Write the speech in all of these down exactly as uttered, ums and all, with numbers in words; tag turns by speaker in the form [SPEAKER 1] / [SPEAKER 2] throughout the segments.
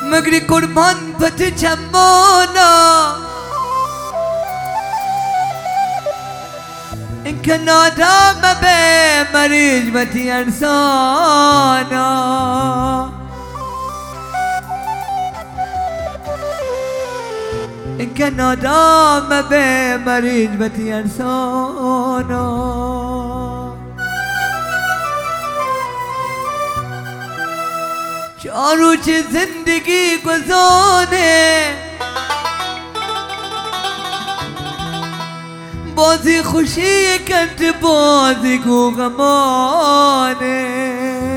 [SPEAKER 1] مگری قربان پت چمانا این که نادام به مریض بتی انسانا این که نادام به مریض بتی انسانا چارو چه زندگی گذانه بازی خوشی کند بازی گو غمانه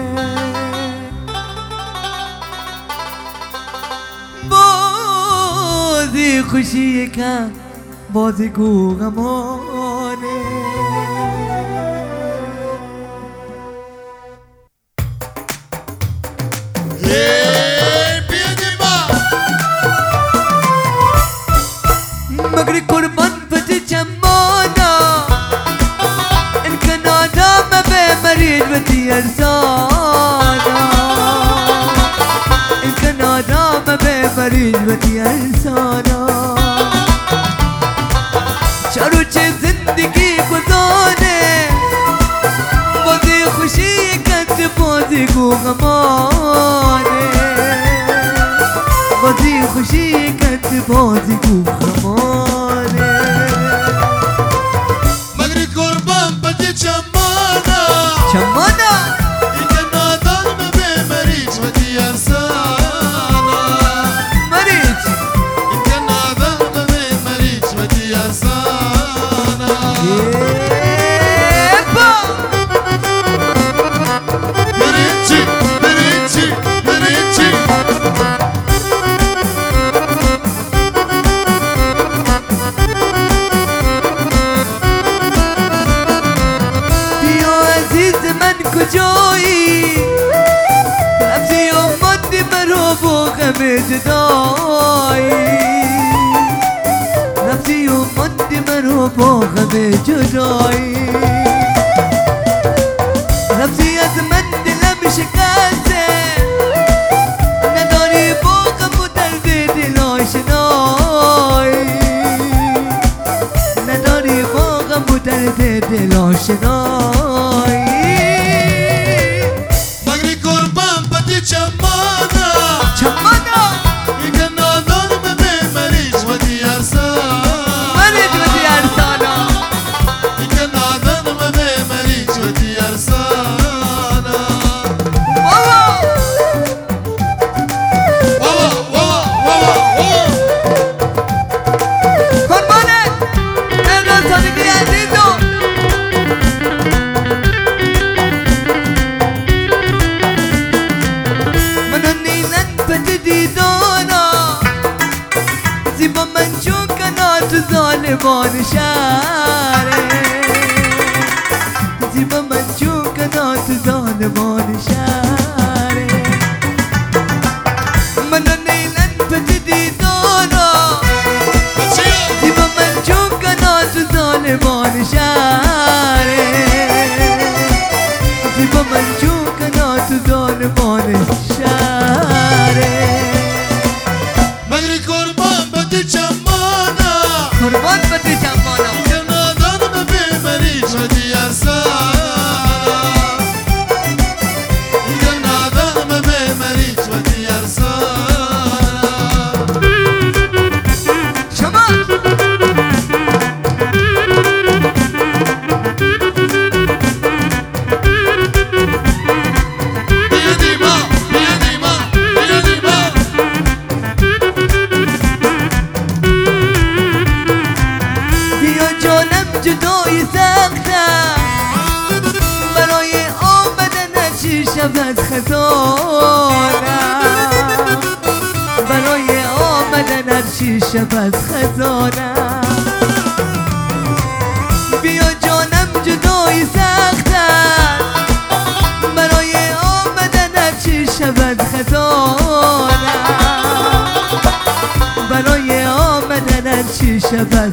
[SPEAKER 1] بازی خوشی کند بازی گو غمانه مگری قربان پتی چمانا این که نادام به مریض بتی ارسانا این که نادام به مریض بتی ارسانا چارو چه زندگی گذانه بازی خوشی کند بازی گو غمانه بازی خوشی کند بازی گو غمانه
[SPEAKER 2] مگری قربان پتی چمانا
[SPEAKER 1] چمانا
[SPEAKER 2] این که نادام به مریض بتی ارسانا
[SPEAKER 1] مریض
[SPEAKER 2] این که نادام به مریض بتی ارسانا
[SPEAKER 1] ایپا
[SPEAKER 2] مریضی مریضی مریضی
[SPEAKER 1] کجایی رفتی اومدی برو با غم جدایی رفتی اومدی برو با غم جدایی رفتی از من دلم شکسته نداری با غم و درد دل آشنایی نداری با غم و درد دل آشنایی
[SPEAKER 2] چمانا
[SPEAKER 1] چمانا
[SPEAKER 2] این که نادام به مریض بتی ارسانا
[SPEAKER 1] مریض بتی ارسانا
[SPEAKER 2] این که نادام به مریض بتی ارسانا
[SPEAKER 1] بابا
[SPEAKER 2] بابا بابا بابا
[SPEAKER 1] قربانه امروز صادقی عزیزو زیبا من چون کنات ظالمان شهره زیبا من چون کنات ظالمان شهره من نیلن پتی دیدارا زیبا من چون کنات ظالمان شهره زیبا من چون کنات ظالمان شهره
[SPEAKER 2] مگری قربان پتی چمانا
[SPEAKER 1] قربان پتی چمانا
[SPEAKER 2] این که نادام به مریض بتی ارسانا این که نادام به مریض بتی ارسانا
[SPEAKER 1] شما
[SPEAKER 2] بیا دیما بیا دیما بیا دیما
[SPEAKER 1] بیا جانم جدای سختم برای آمدن چی شب از خزانم برای آمدن چی شب از خزانم بیا جانم جدای سختم برای آمدن چی شب از خزانم برای آمدن چی شب از